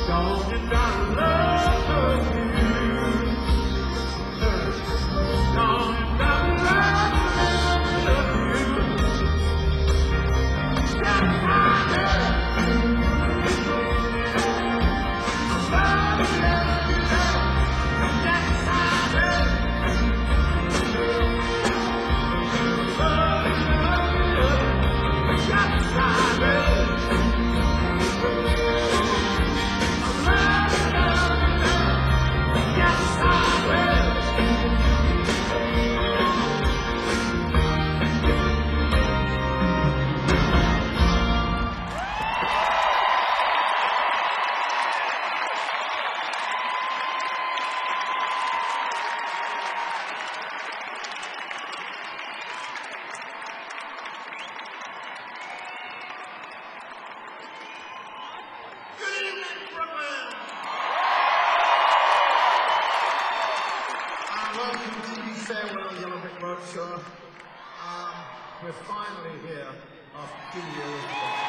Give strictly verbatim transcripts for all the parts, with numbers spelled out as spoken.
We're finally here after two years.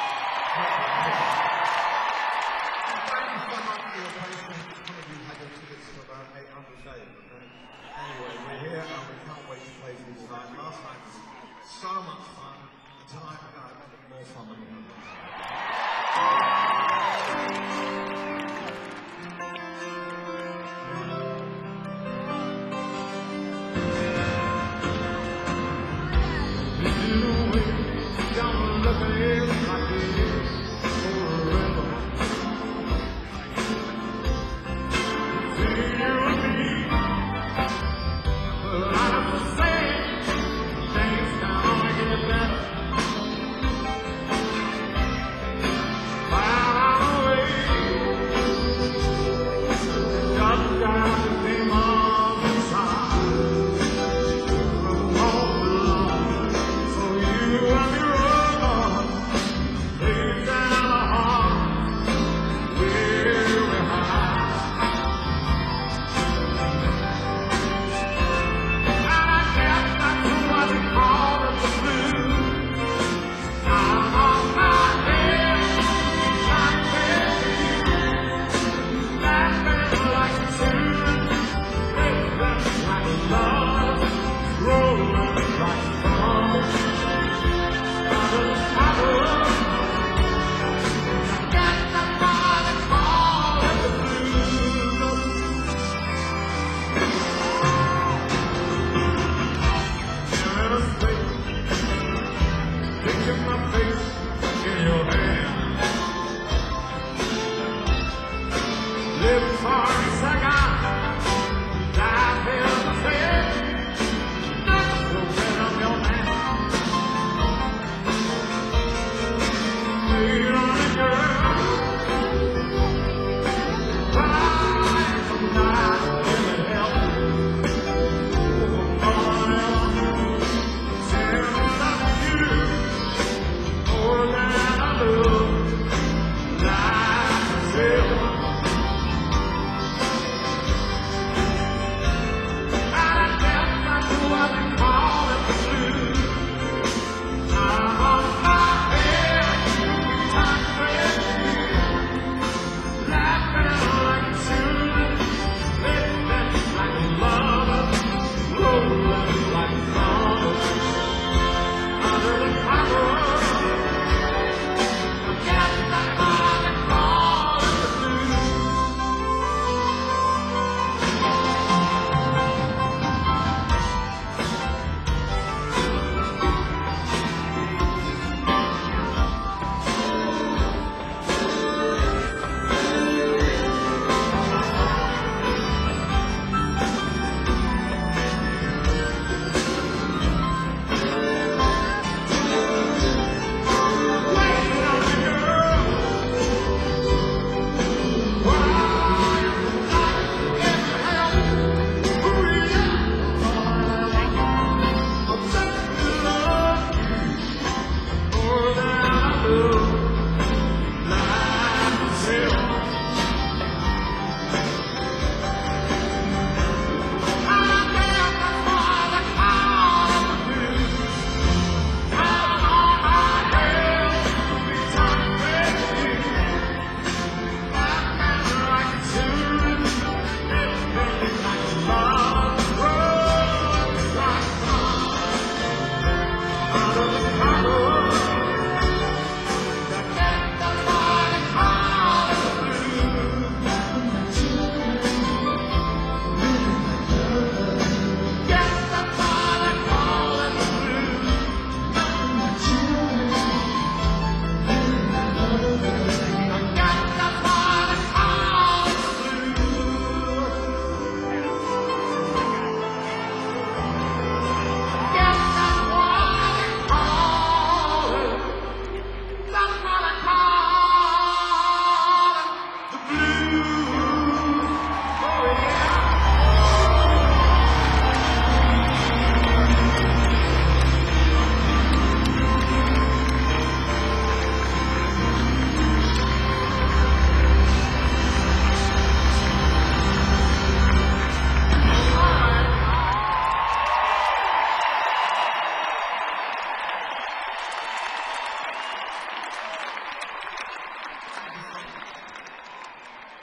Thank you so much for your patience. Some of you had your tickets for about eight hundred days. Anyway, we're here and we can't wait to play you tonight. Last night was so much fun. Tonight we're going to have more fun than we Wow.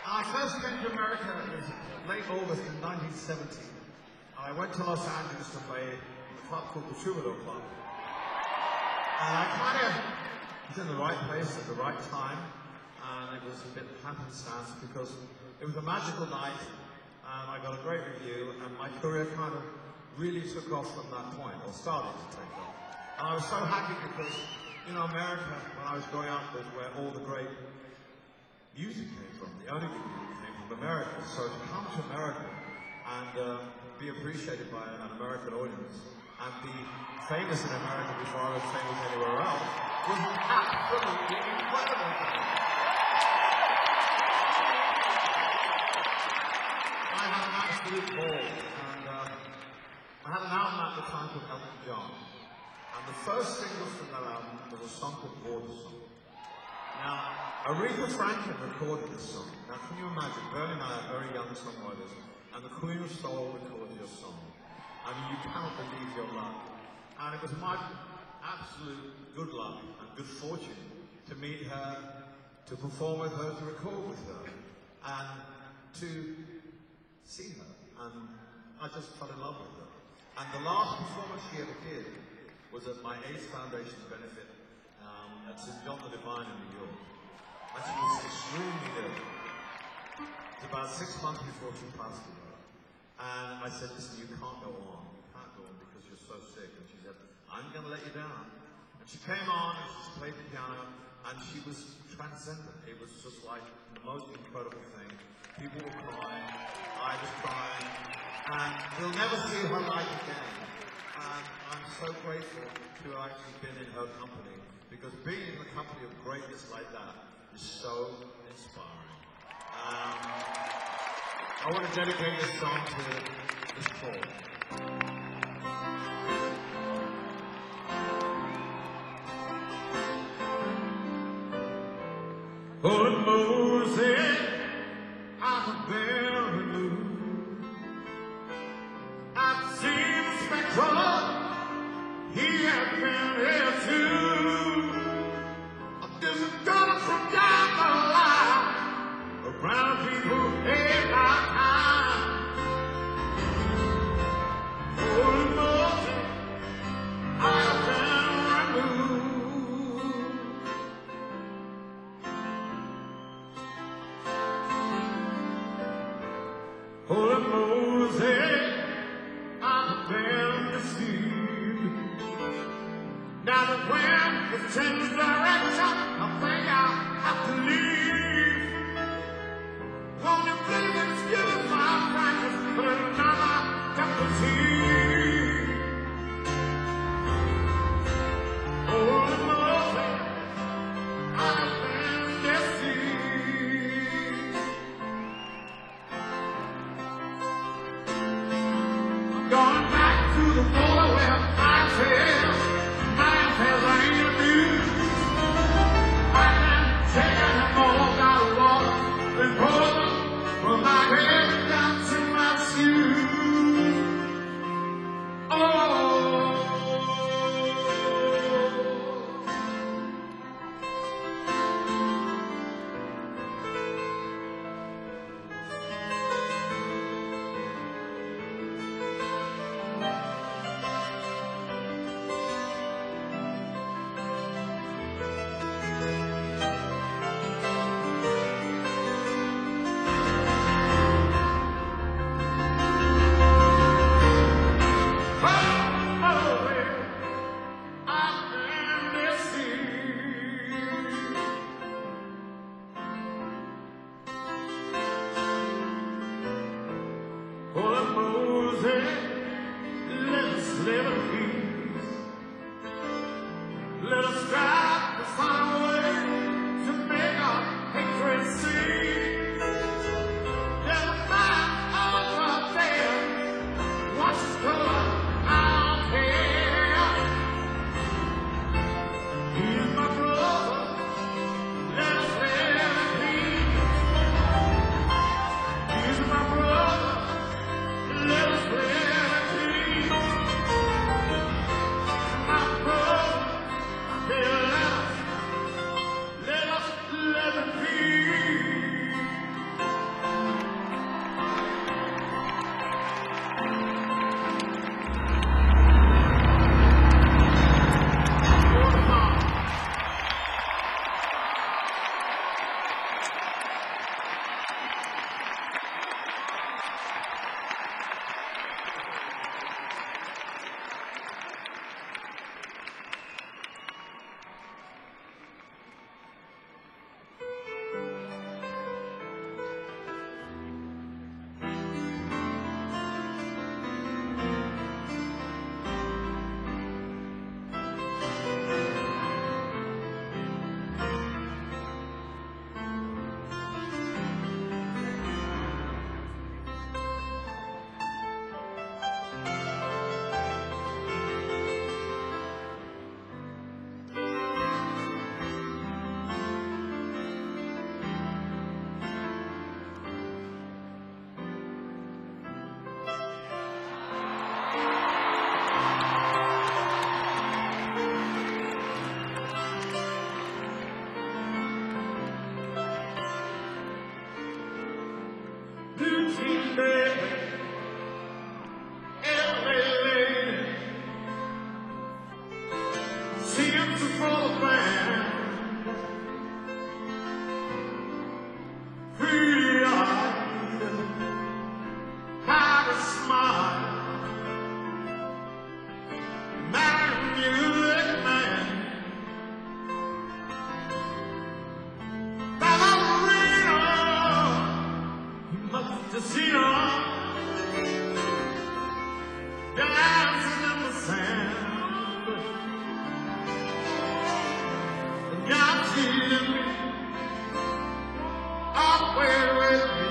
I first came to America in late August in nineteen seventy. I went to Los Angeles to play a club called the Troubadour Club. And I kind of was in the right place at the right time, and it was a bit happenstance because it was a magical night, and I got a great review, and my career kind of really took off from that point, or started to take off. And I was so happy because, you know, America, when I was growing up, was where all the great music came from. The only good music came from America. So to come to America and uh, be appreciated by an American audience and be famous in America before I was famous anywhere else was absolutely incredible. I had an absolute ball, and uh, I had an album at the time called Elton John, and the first single from that album was a song called Border Song. Now, Aretha Franklin recorded this song. Now, can you imagine, Bernie and I are very young songwriters, and the Queen of Soul recorded your song. I mean, you cannot believe your luck. And it was my absolute good luck and good fortune to meet her, to perform with her, to record with her, and to see her. And I just fell in love with her. And the last performance she ever did was at my AIDS Foundation benefit um, at Saint John the Divine in New York. And she was extremely ill. It was about six months before she passed away. And I said, listen, you can't go on. You can't go on because you're so sick. And she said, I'm going to let you down. And she came on and she played the piano and she was transcendent. It was just like the most incredible thing. People were crying. I was crying. And we'll never see her like again. And I'm so grateful to have actually been in her company, because being in the company of greatness like that is so inspiring. Um, I want to dedicate this song to this Paul. Oh, Moses, I'm very blue. I've seen the spectrum. He has been here too. This is coming from down the line, around people in our time. Holy Moses, I have been removed. Holy Moses, I've been deceived. Now the wind has changed direction, I think I'll have to leave. Won't you please excuse my practice for another cup of tea? Holy Moses, I've been deceived. I'm going back to the border where I said to see her dancing in the sand. And God feeding me, up with me,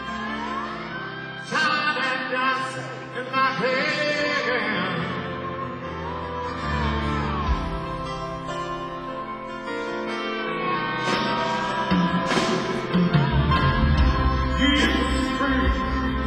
time and dance in my head. He is free.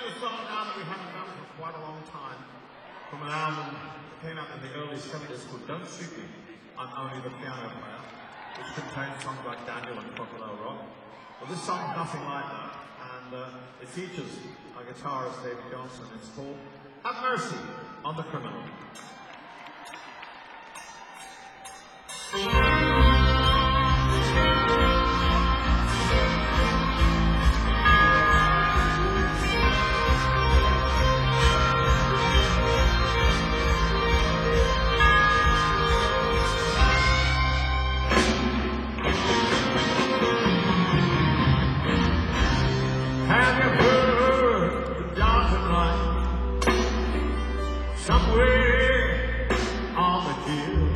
you a song now that we haven't done for quite a long time from an album that came out in the early seventies called Don't Shoot Me, I'm Only the Piano Player, which contains songs like Daniel and Crocodile Rock. Well, this song's nothing like that, and uh, it features our guitarist David Johnson. It's called Have Mercy on the Criminal. Somewhere on the hill,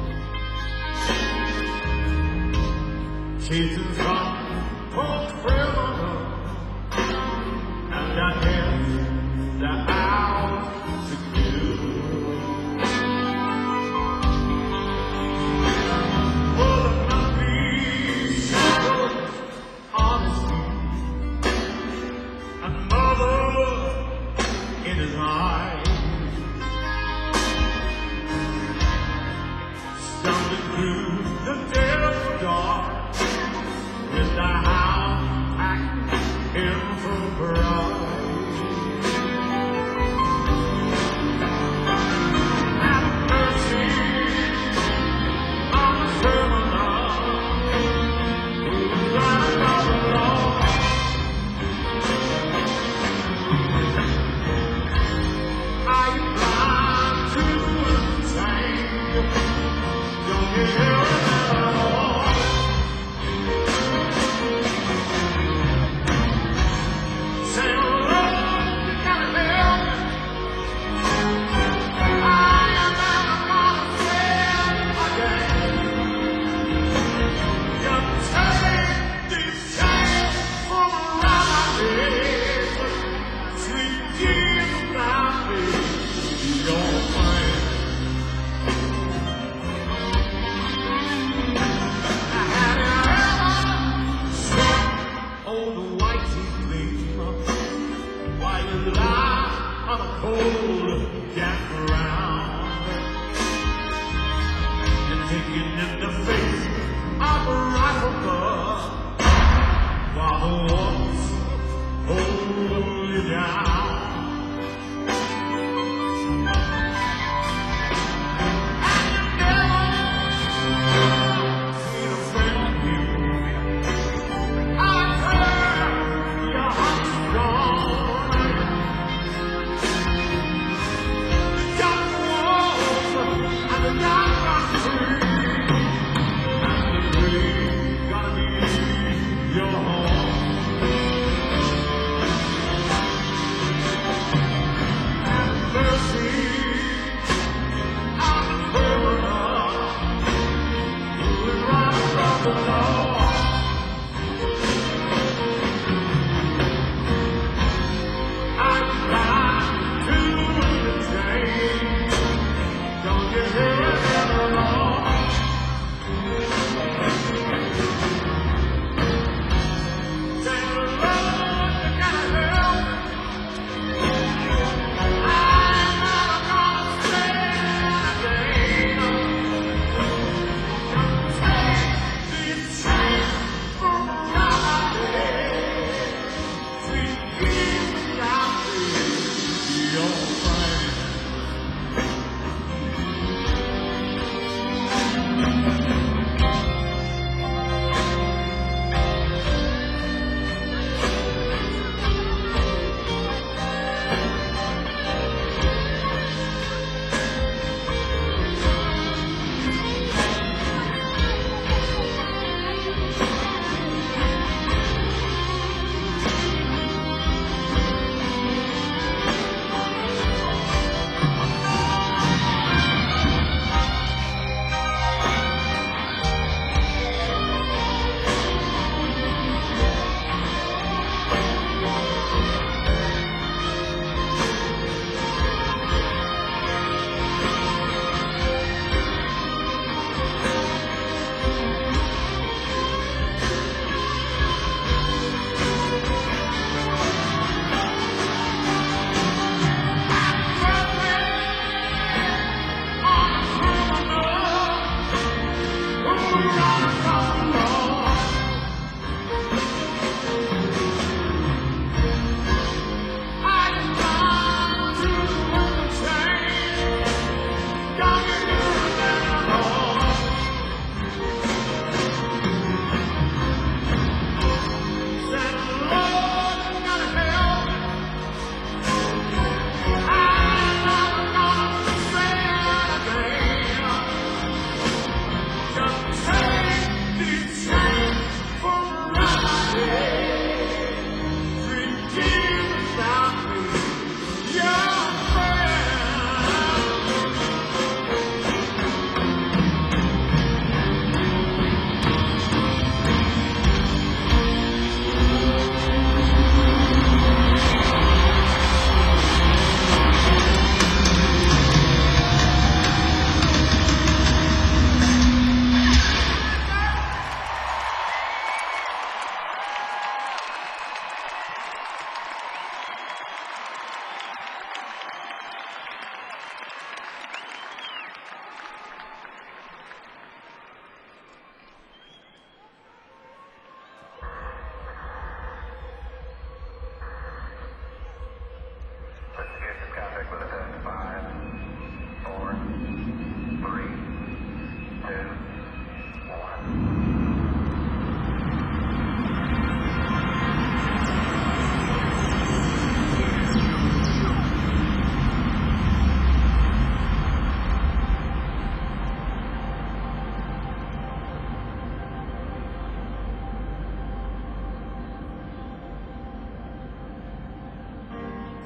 chasing some poor criminal, and I guess the hours to kill. Full of nothing, shadows, honesty, and mother in his eyes. Through the dead of dark, with the hound packed in for bride. Have mercy on the criminal who's running from the law. Are you blind to the same? Don't you hear it at all? Say, Lord, you gotta help me. I am never gonna sin again. You take these chains from around my neck. Sweet Jesus, I'll be your friend. On a cold campground, you're taking in the face of a rifle butt while the walls hold you down. And you never seen a friend of you. I've heard your heart's gone.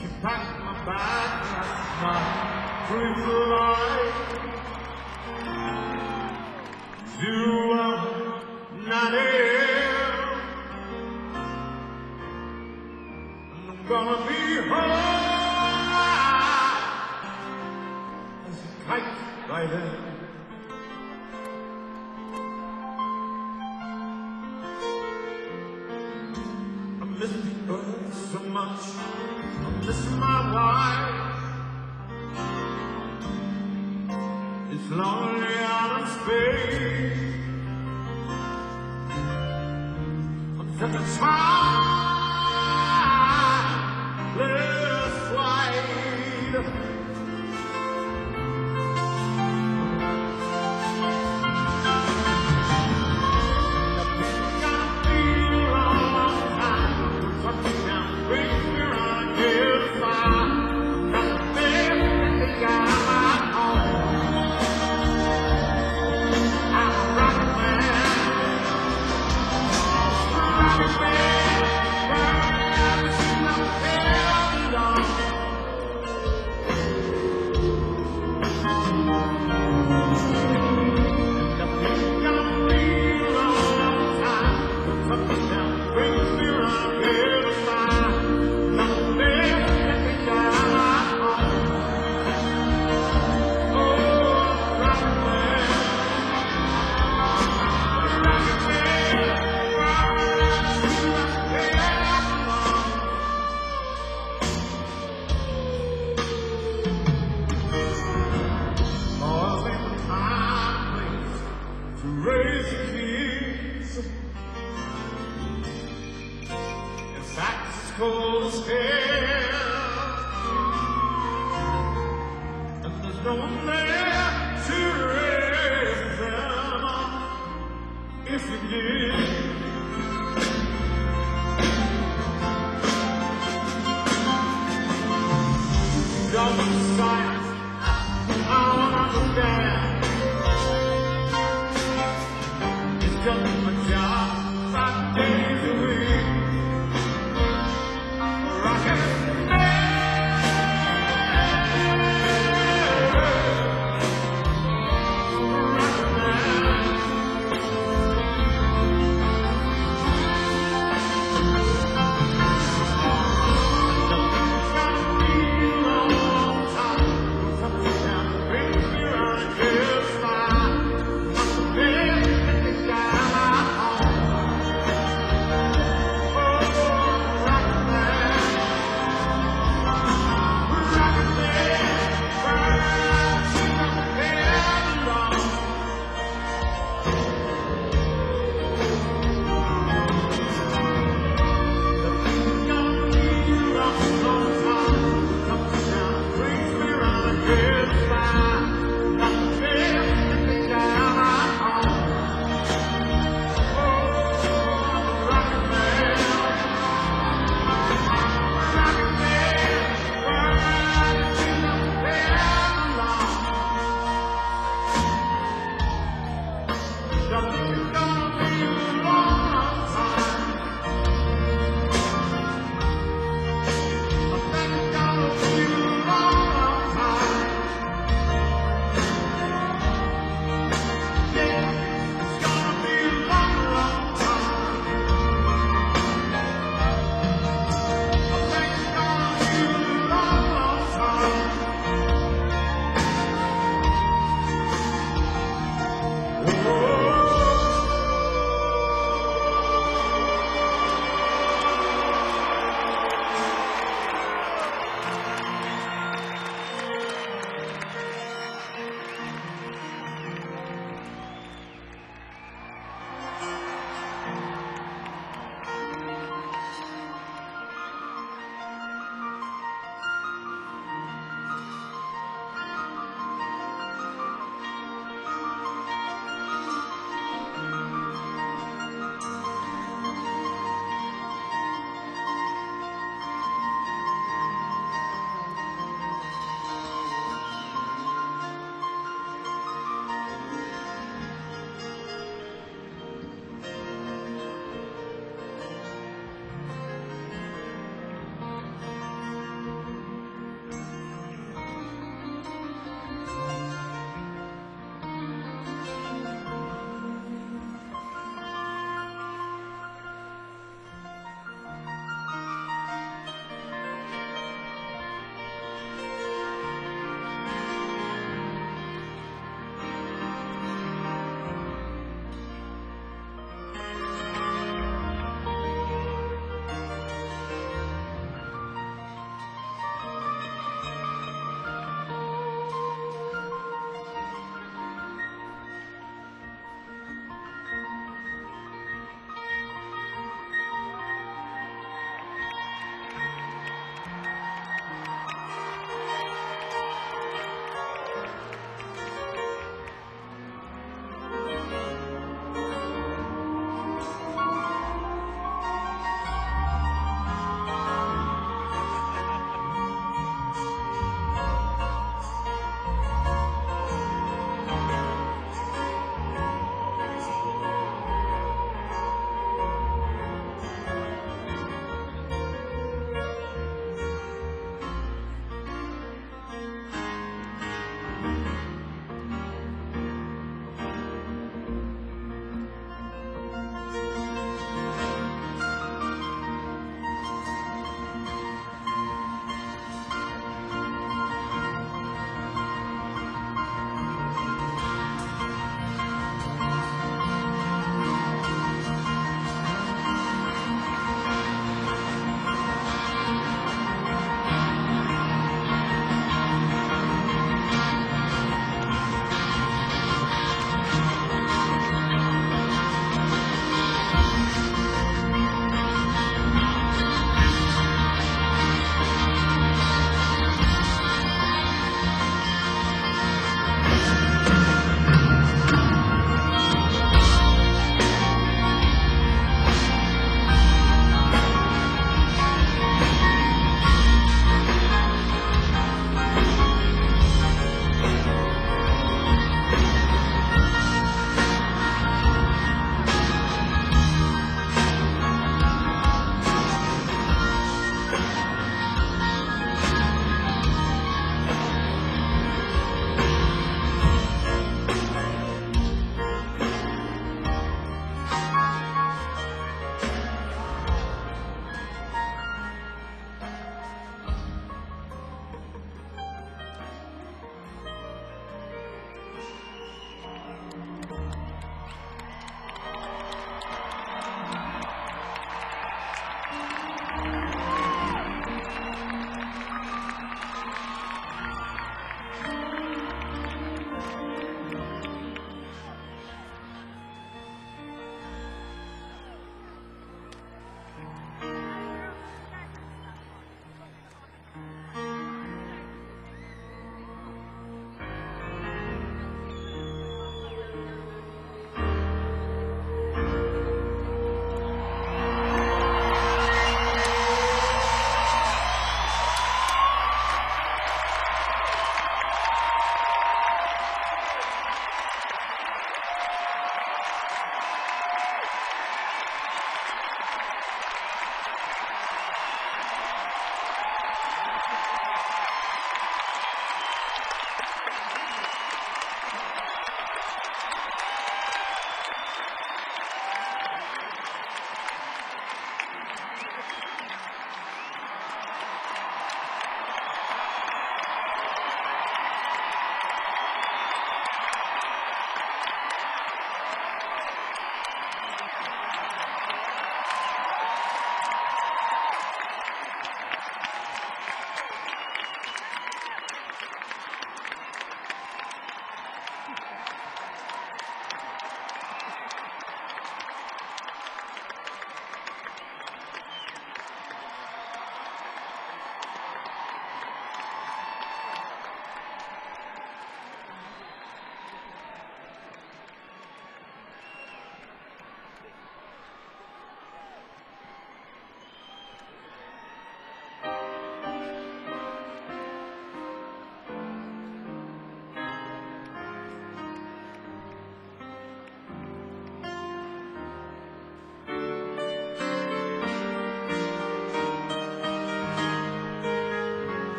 She packed my bag last night, free flight to Nadia. And I'm gonna be home as a kite by then. I miss her so much. I miss my wife. It's lonely out in space. I'm such a childless flight. Cold as hell, and there's no one there to raise them up if you did. Double science, I don't understand. It's just my job, five days a week.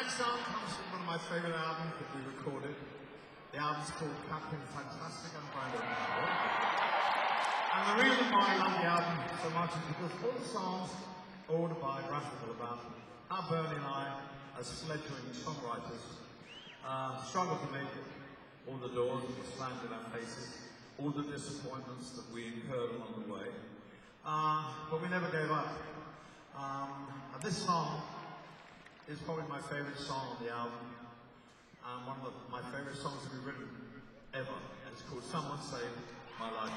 next song comes from one of my favourite albums that we recorded. The album's called Captain Fantastic and Brandon Howard. And the reason why I love the album so much is because all the songs are autobiographical about how Bernie and I, as fledgling songwriters, uh, struggled to make it. All the doors that were slammed in our faces, all the disappointments that we incurred along the way. Uh, but we never gave up. Um, and this song is probably my favourite song on the album. Um, one of the, my favourite songs that we've written ever. And it's called Someone Saved My Life.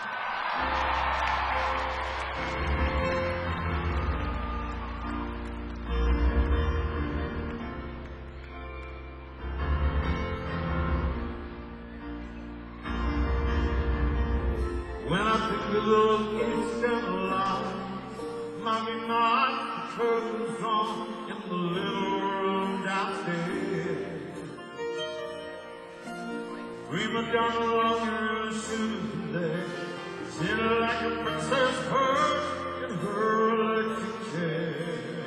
When I think of those kids down the line, mommy not the curtains drawn in the little room downstairs. Dreaming down along your shoes there, sitting like a princess bird in her electric chair.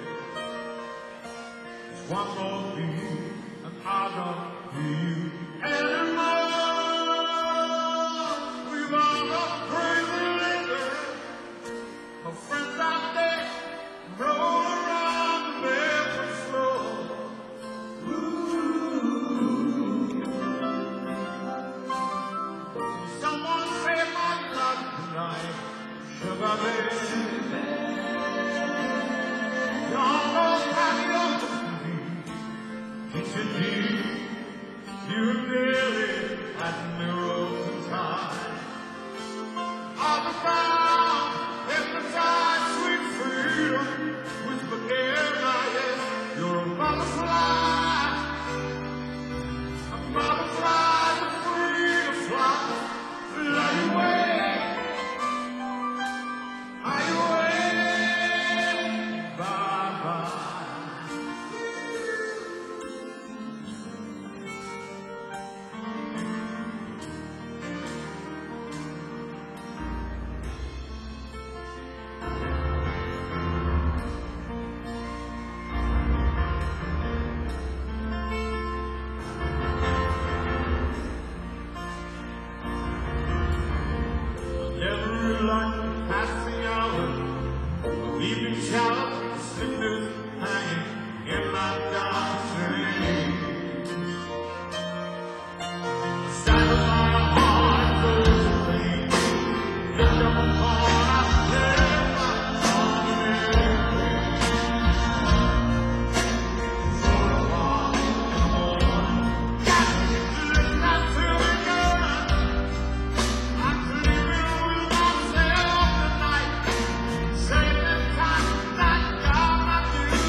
Just one more thing, and I don't hear you anymore. We've all got crazy living, our friends out there roll around the barefoot floor. Someone saved my life tonight, sugar baby. Y'all know how you used to be. You really had me rolling tight. All the time, hypnotized, sweet freedom, which became my yes. You're a butterfly, a butterfly, you're free to fly. Are you away? Are you away? Bye bye. Never like passing hours, leaving showers, cinders hanging in my dark dream. Side of my heart goes away, picked up a phone, I play my song anyway. For a while in the morning, got to listen out to me going. I'm sleeping with myself tonight, saving time that God might do.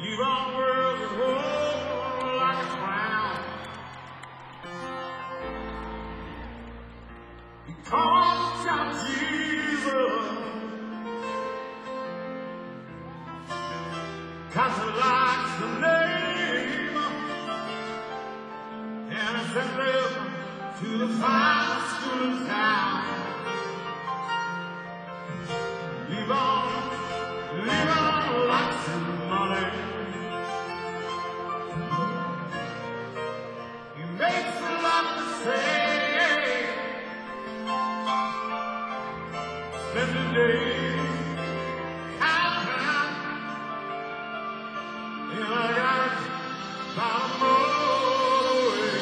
Keep on working home like a clown. Because of Jesus, cause he likes the name, and I sent them to the finest school in town. Live on, live on lots of money. He makes a lot to say. Spend the day counting, and I got about a motorway.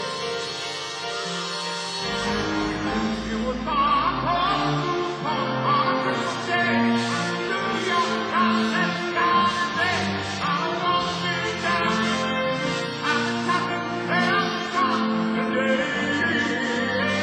It was my home, my heart to stay. Hallelujah, God, let God say, I won't be down. I'm talking down today.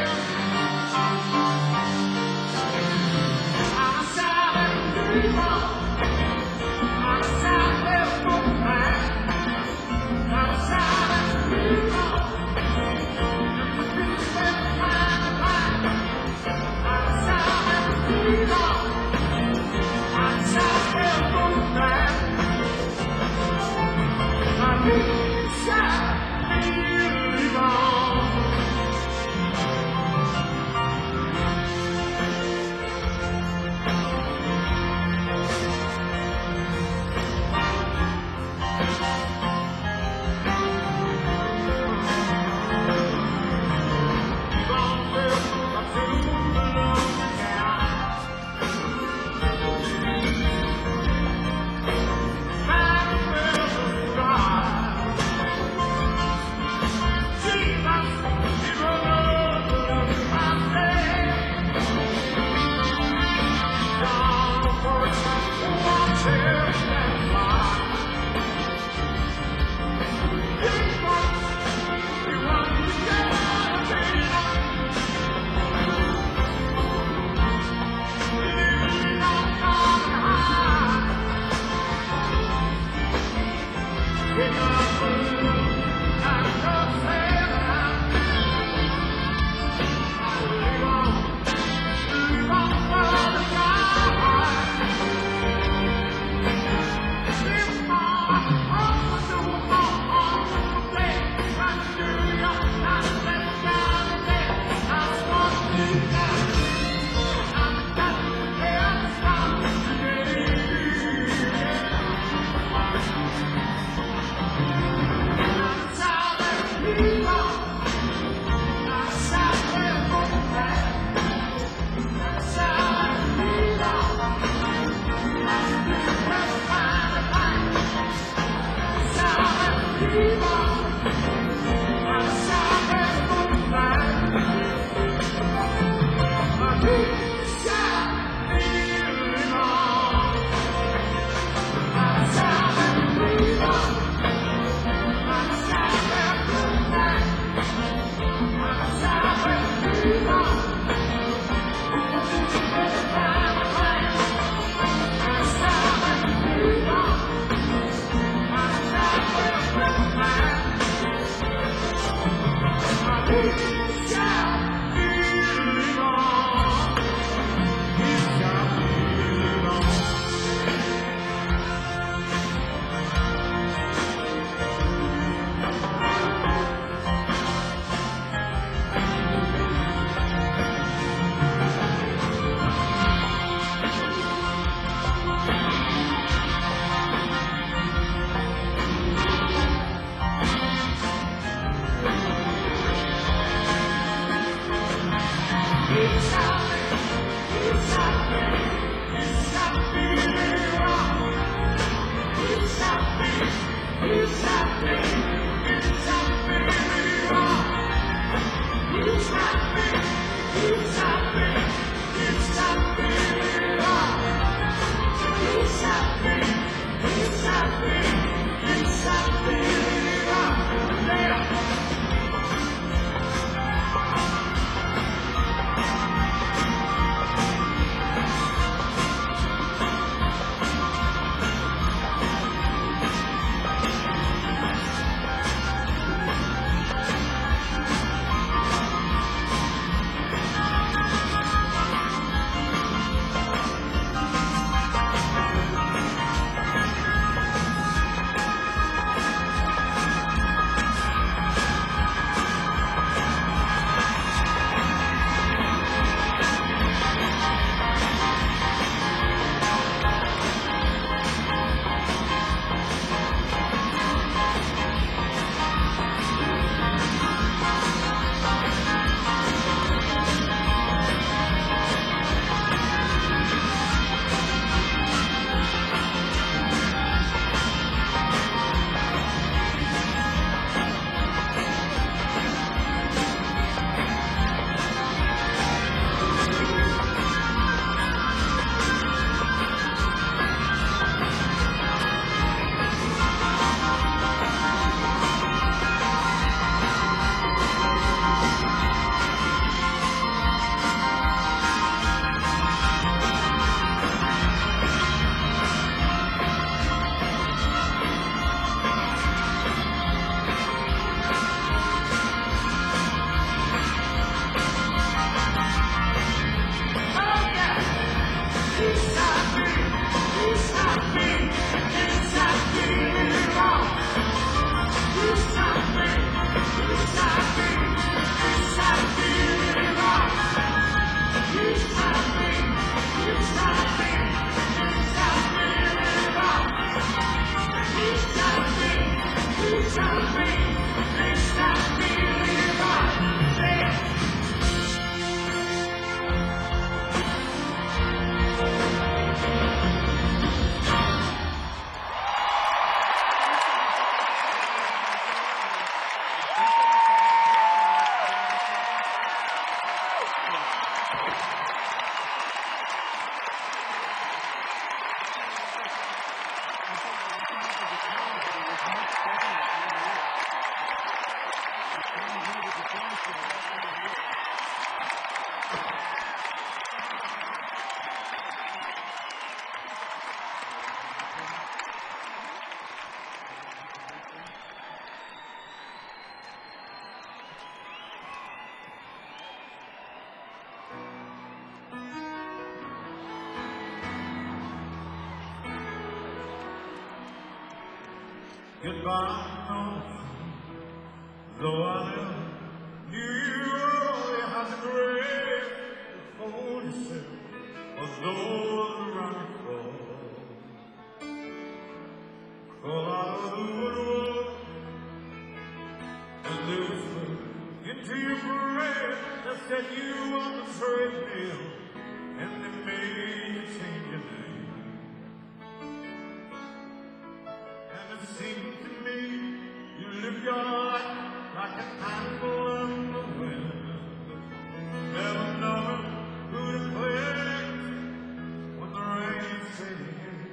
I'm a silent believer. I'm a silent man. I'm a silent believer. Peace and mind and mind. I'm a silent believer. I'm a silent man. I need silent believer. Bye. Goodbye, though I never knew you had the grace to hold yourself, although the running fall, crawl out of the woodwork, and they whisper into your breath that set you on the treadmill, and they made you change your name. And it seems to me you live your life like a candle in the wind, never knowing who to place when the rain sets in.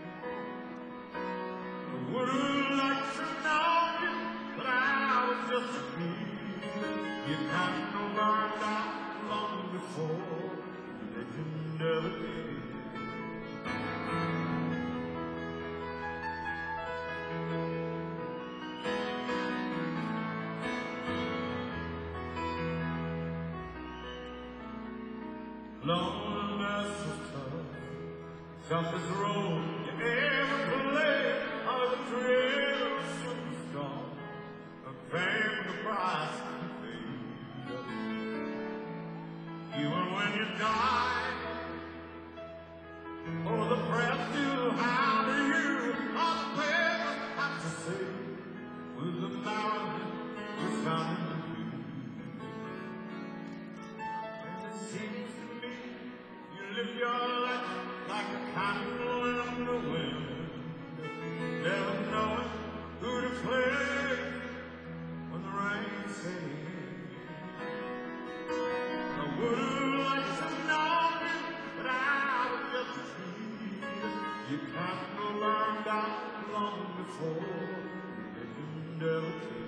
I would have liked to know you, but I was just a kid. Your candle burned out long before the legend ever did. Loneliness was tough, toughest road you ever played. All the trails was gone, a paying the price to pay. Even when you died, oh, the breath still high to you. All the papers have to say, with the mountain was found in the view. And it seems to me you live your life like a candle in the wind, never knowing who to place when the rain sets in. I would have liked to know you, but I was just a kid. Your candle burned out long before the legend ever did.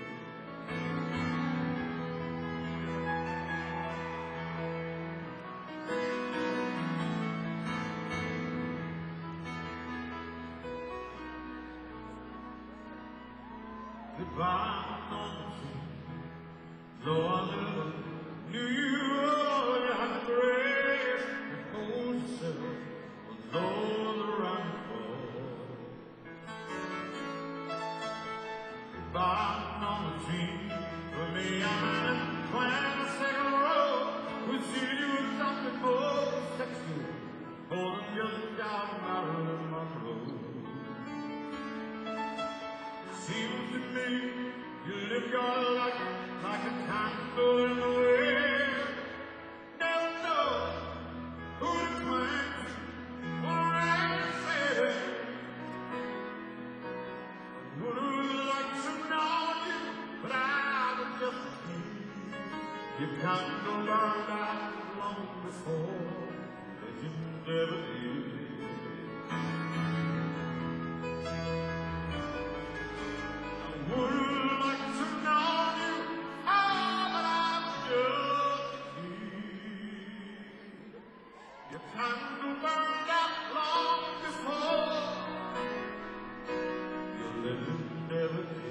Goodbye, Normandy, though I never knew you, oh, you had the grace to hold yourself, although the running fall. Goodbye, Normandy, for me I'm in plan the second row. We see you as something more sexual, more than just a down Marilyn Monroe. Seems to me you live your life like a candle in the wind, never know who to claim or ever say. I would have liked to know you, but I was just a kid. Your candle burned out long before legend ever did. Would have liked to know you, oh, but I was just a kid. Your candle burned out long before your legend ever did.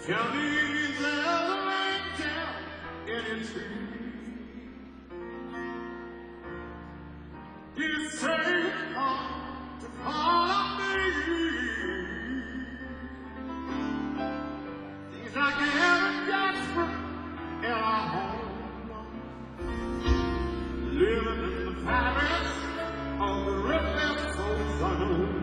Tell me, is there an angel in a tree? You say, come to follow me. Things like Aaron Jasper and our home, living in the palace of the redneck soul zone.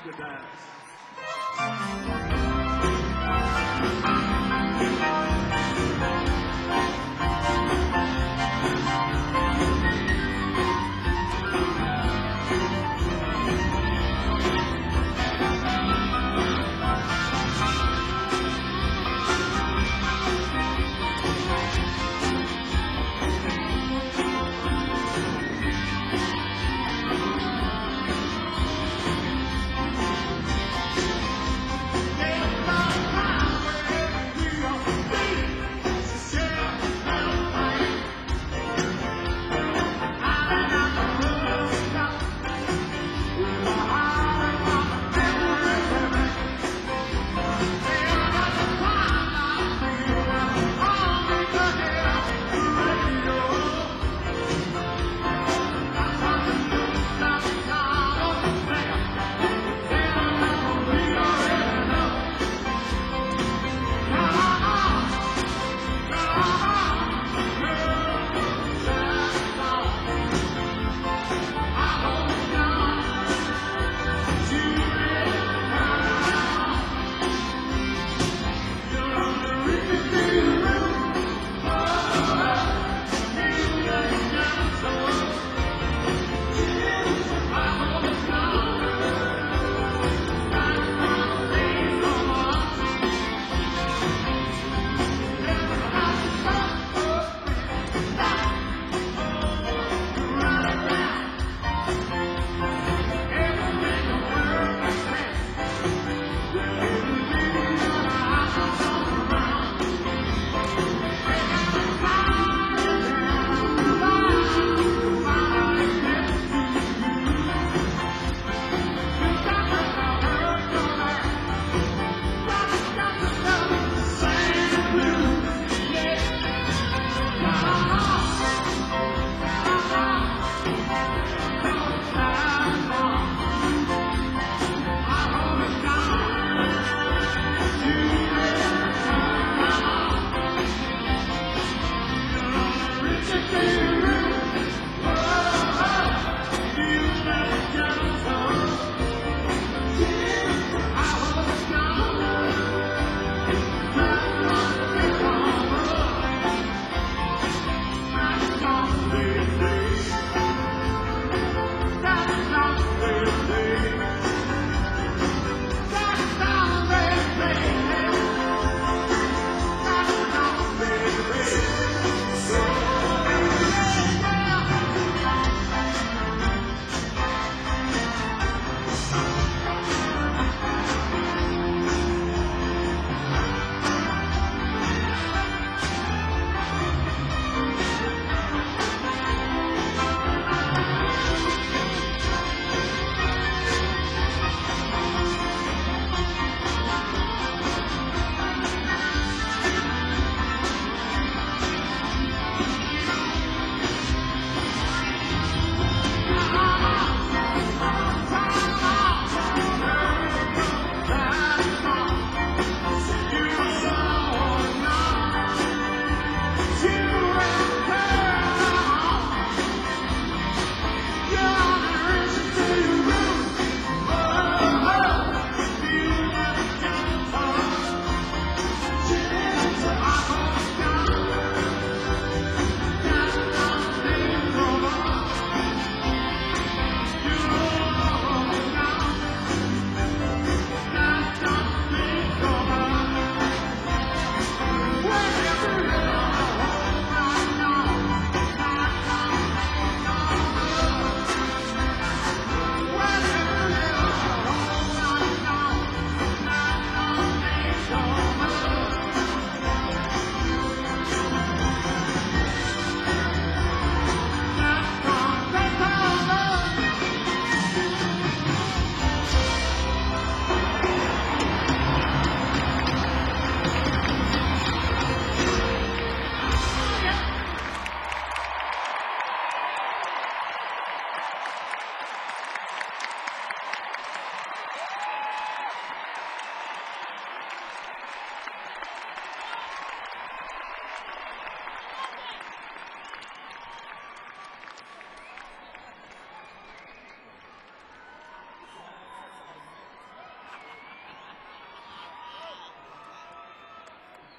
the dance.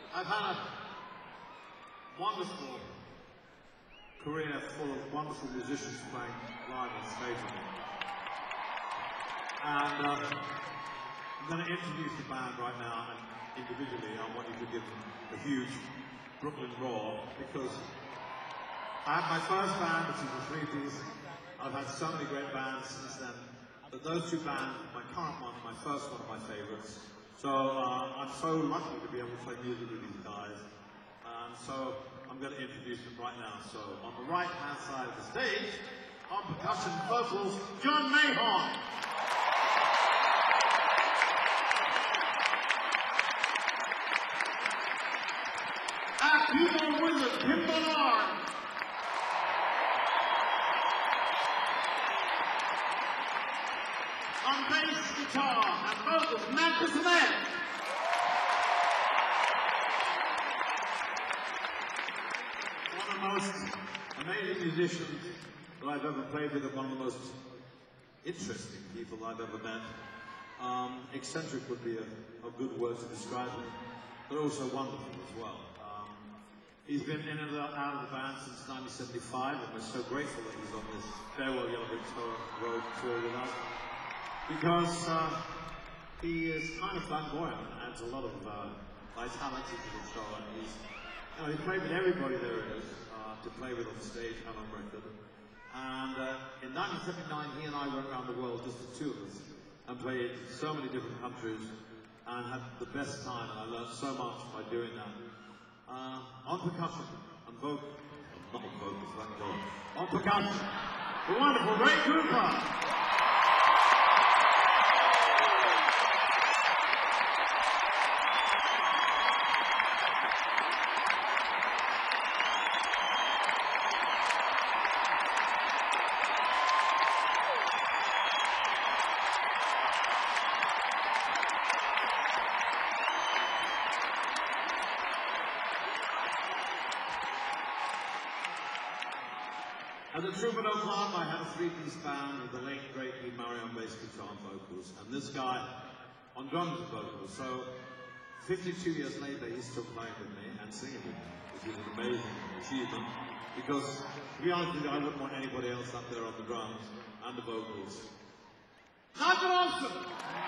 I've had a wonderful career full of wonderful musicians playing live on stage with me. And uh, I'm going to introduce the band right now, and individually I want you to give them a huge Brooklyn roar, because I had my first band, which is the Three Piece. I've had so many great bands since then, but those two bands, my current one, my first one, are my favorites. So uh, I'm so lucky to be able to play music with these guys. And so I'm going to introduce them right now. So on the right-hand side of the stage, on percussion vocals, John Mahon. At keyboard wizard, Tim Bernard. On bass guitar and vocals, Marcus Mann. One of the most amazing musicians that I've ever played with, and one of the most interesting people I've ever met. Um, eccentric would be a, a good word to describe him, but also wonderful as well. Um, he's been in and out of the band since nineteen seventy-five, and we're so grateful that he's on this Farewell Yellow Brick Road tour with us, because uh, he is kind of flamboyant and adds a lot of uh, vitality to the show. And he's, you know, he's played with everybody there is uh, to play with on stage and on record. And uh, in nineteen seventy-nine, he and I went around the world, just the two of us, and played so many different countries and had the best time. And I learned so much by doing that. Uh, on percussion and vocal, not on vocals, thank God. On percussion, the wonderful Ray Cooper. At the Troubadour Club, I had a three-piece band with the late, great Lee Murray on bass guitar and vocals, and this guy on drums and vocals. So, fifty-two years later, he's still playing with me and singing with me, which is an amazing achievement, because, to be honest with you, I wouldn't want anybody else up there on the drums and the vocals. Nigel Olsson!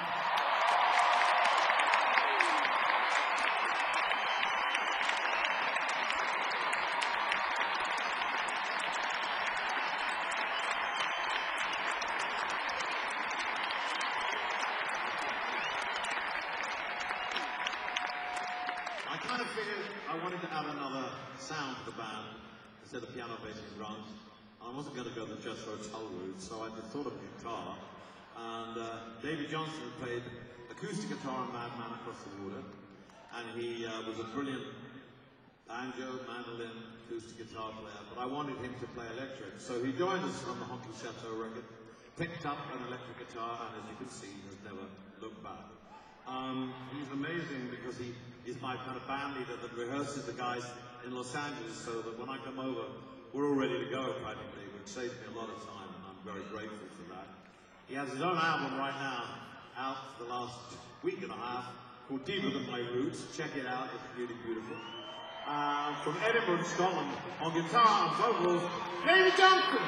I kind of figured I wanted to add another sound to the band instead of piano, bass, and drums. I wasn't going to go the Jethro Tull route, so I just thought of guitar. And uh, David Johnson played acoustic guitar on Mad Man Across the Water, and he uh, was a brilliant banjo, mandolin, acoustic guitar player, but I wanted him to play electric. So he joined us on the Honky Chateau record, picked up an electric guitar, and as you can see, has never looked back. Um, he's amazing because he is my kind of band leader that rehearses the guys in Los Angeles, so that when I come over, we're all ready to go practically, which saves me a lot of time, and I'm very grateful for that. He has his own album right now, out for the last week and a half, called Deeper Than My Roots. Check it out, it's really beautiful. Uh, from Edinburgh, Scotland, on guitar and vocals, David Johnson!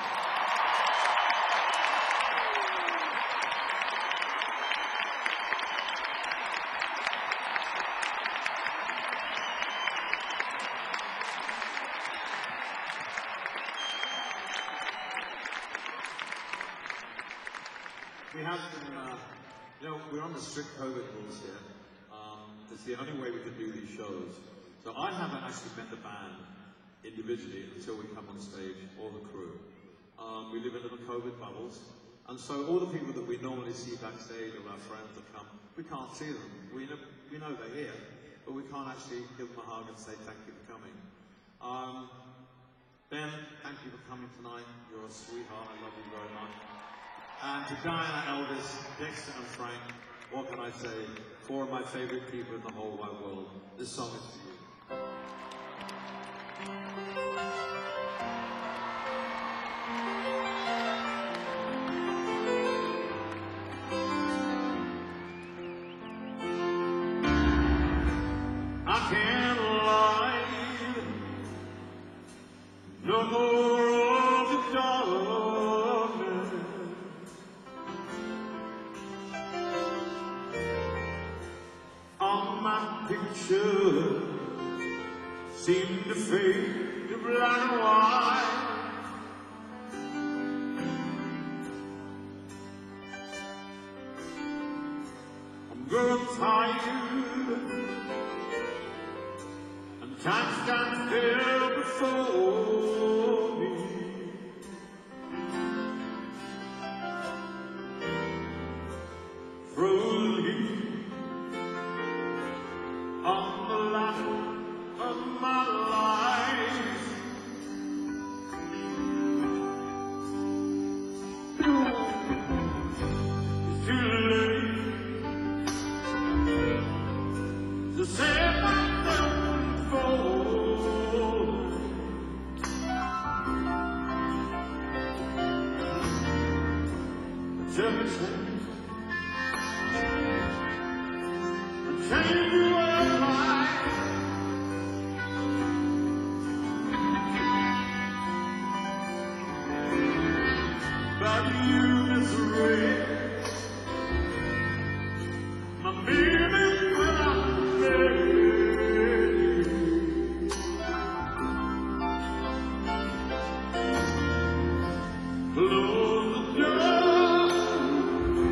We have some, uh, you know, we're on the strict COVID rules here. Um, it's the only way we can do these shows. So I haven't actually met the band individually until we come on stage, or the crew. Um, we live in little COVID bubbles. And so all the people that we normally see backstage, or our friends that come, we can't see them. We know, we know they're here, but we can't actually give them a hug and say thank you for coming. Um, Ben, thank you for coming tonight. You're a sweetheart. I love you very much. And to Diana, Elvis, Dexter, and Frank, what can I say? Four of my favorite people in the whole wide world. This song is for you. I'm can't lie. No more of the darkness. On my picture seem to fade to black and white. I'm growing tired, and time stands still before me. Frozen on the line of my life. It's too late to save myself for. Tell me, change your mind. But you misery, my baby will not close the door.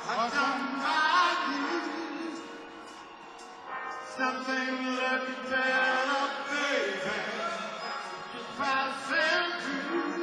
I've done my dues. Something let me tell a baby, just passing through.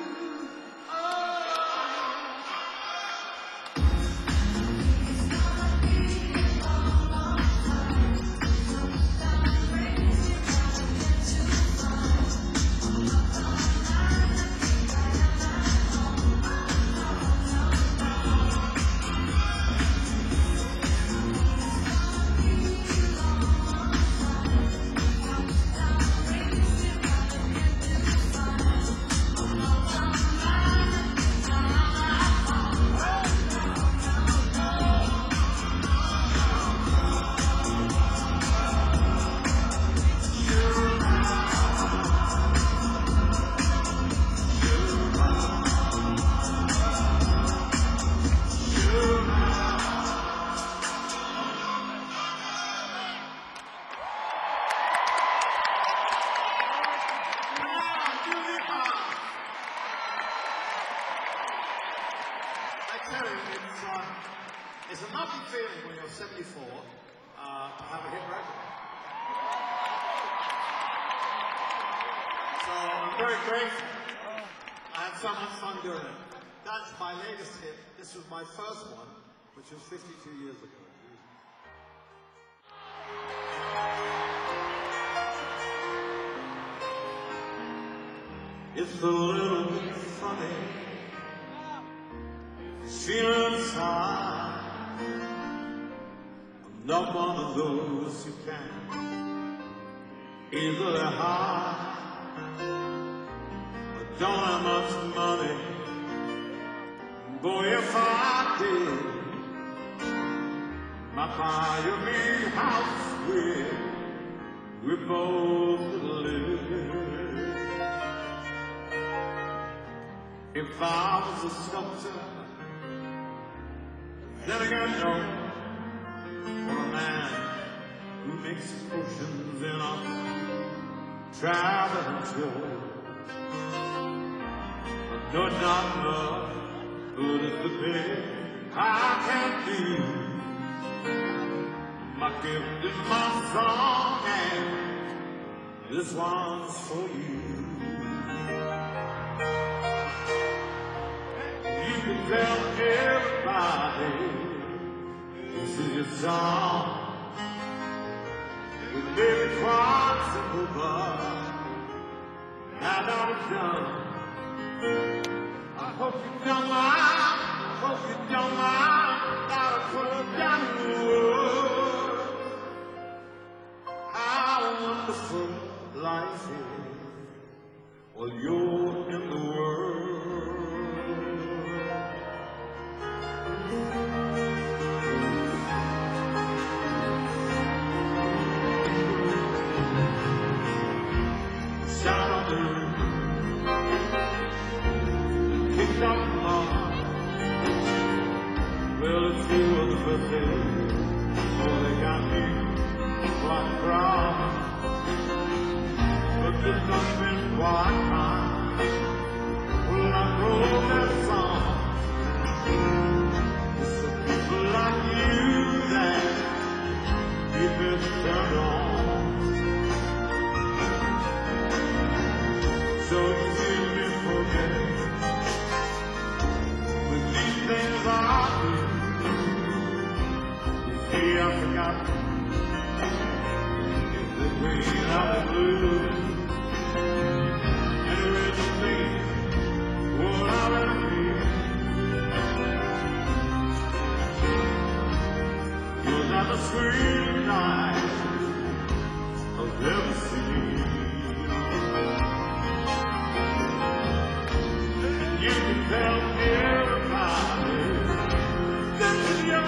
It's, uh, it's a lovely feeling when you're seventy-four uh, to have a hit record. So I'm very grateful. I had so much fun doing it. That's my latest hit. This was my first one, which was fifty-two years ago. It's a little bit funny, feeling inside. I'm not one of those who can easily hide. I don't have much money, boy, if I did, might buy a big house where we both live. If I was a sculptor, then again, no, for a man who makes potions in a traveling show. I do not know who is the best I can do. My gift is my song, and this one's for you. You can tell everybody this is your song. It may be quite simple, but now that it's done, I hope you don't mind, I hope you don't mind that I put down the words. How wonderful life is while you're in the world. Shout out the room, kicked off the bar. Well, it's you on the first day, so they got me like a crowd. But there's not been one time when I wrote that song. It's the people like you that keep it turned on. So easy to forget with these things I do. You see, I forgot it's the green of the blue. And it really means what I really feel. You're not the sweet night I've ever seen. You can tell everybody this is your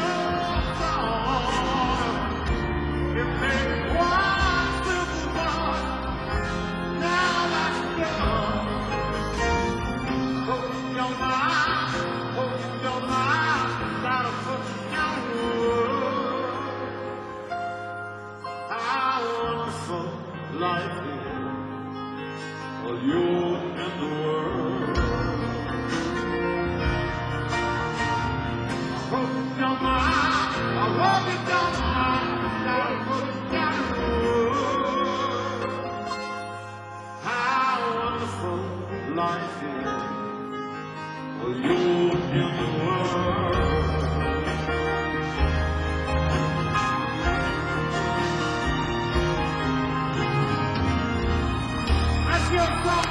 song. It may be one simple one. Now that's done. Hope you don't mind, hope you don't mind that I put down the world. How wonderful life is while you're in the world. Hope you don't mind. walk it down the mountain, down down the road. How wonderful life is. Well, you in the world. That's your song.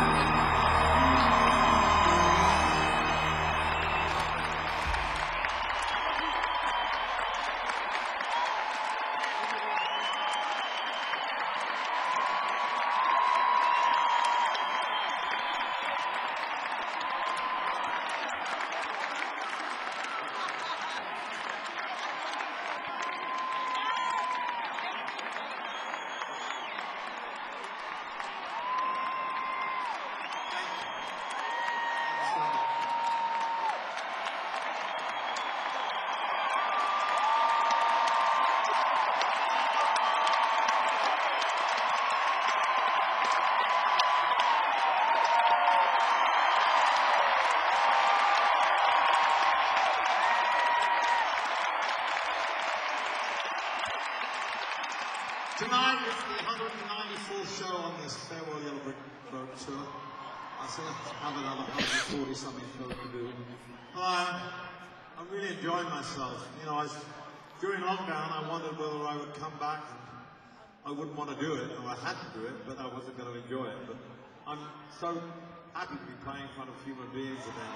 Tonight is the one hundred ninety-fourth show on this Farewell Yellow Brick Road tour. I still have another one hundred forty something shows to do. Uh, I'm really enjoying myself. You know, I was, during lockdown I wondered whether I would come back and I wouldn't want to do it, or I had to do it, but I wasn't going to enjoy it. But I'm so happy to be playing in front of human beings again.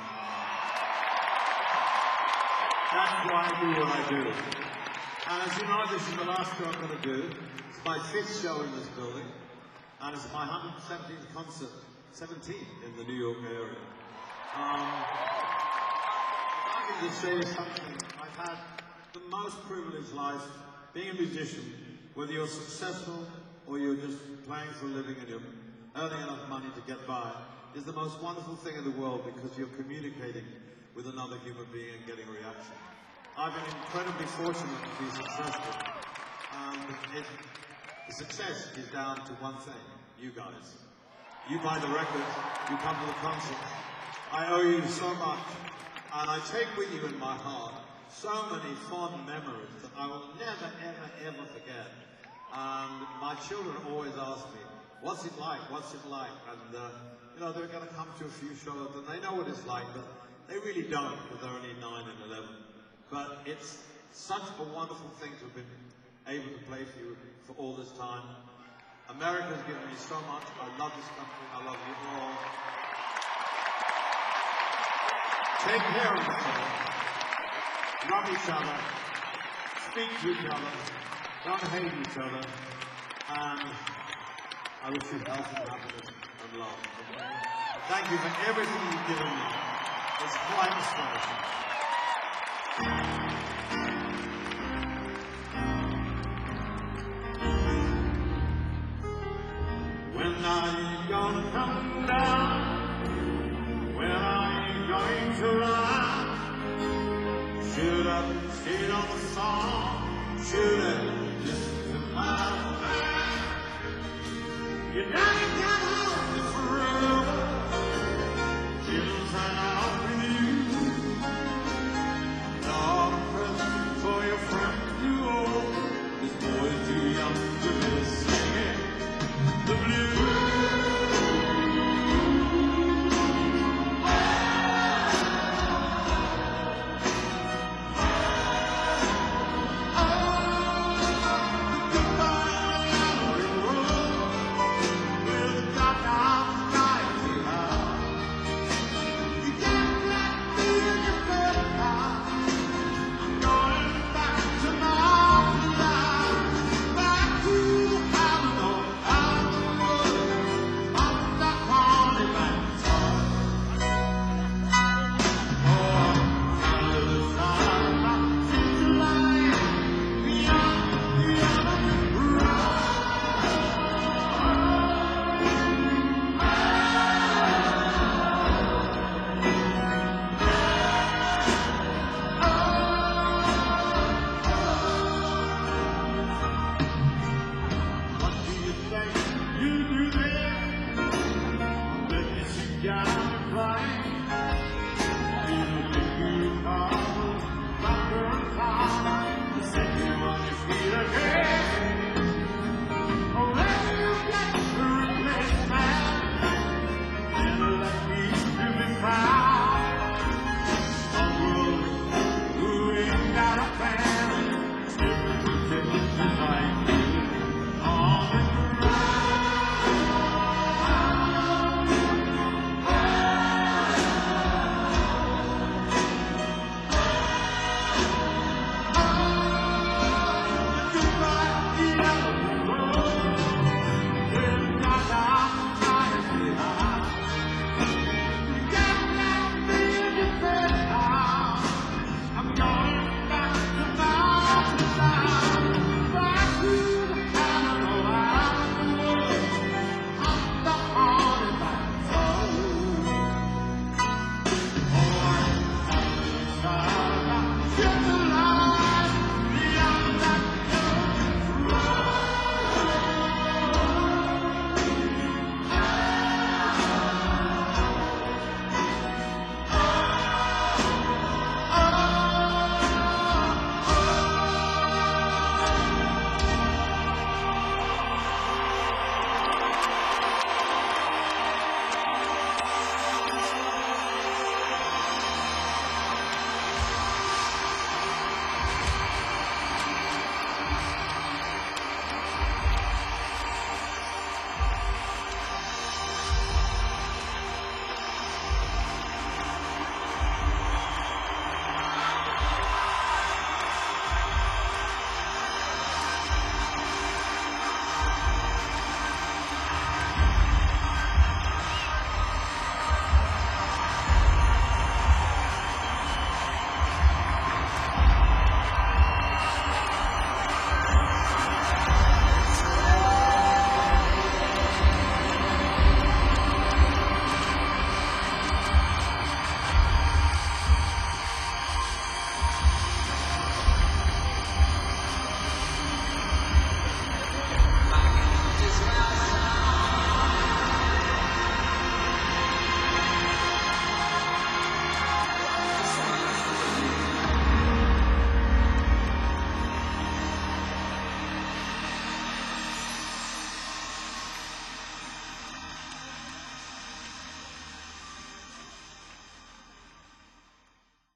That's why I do what I do. And as you know, this is the last show I'm going to do. It's my fifth show in this building, and it's my one hundred seventeenth concert, seventeenth in the New York area. Um, I can just say something. I've had the most privileged life being a musician, whether you're successful or you're just playing for a living and you're earning enough money to get by, is the most wonderful thing in the world because you're communicating with another human being and getting a reaction. I've been incredibly fortunate to be successful, and it, the success is down to one thing, you guys. You buy the record, you come to the concert. I owe you so much, and I take with you in my heart so many fond memories that I will never, ever, ever forget. And my children always ask me, what's it like, what's it like? And, uh, you know, they're going to come to a few shows, and they know what it's like, but they really don't, because they're only nine and eleven. But it's such a wonderful thing to have been able to play for you for all this time. America has given me so much. I love this country. I love you all. Take care of each other. Love each other. Speak to each other. Don't hate each other. And I wish you health and happiness and love. Okay? Thank you for everything you've given me. It's quite astonishing. When are you gonna come down? When are you going to ride? Should have stayed on the song. Should have listened to my mind. You never got out this road. It'll turn out with you. Not a present for your friend you owe. This boy's too young to be singing the blues.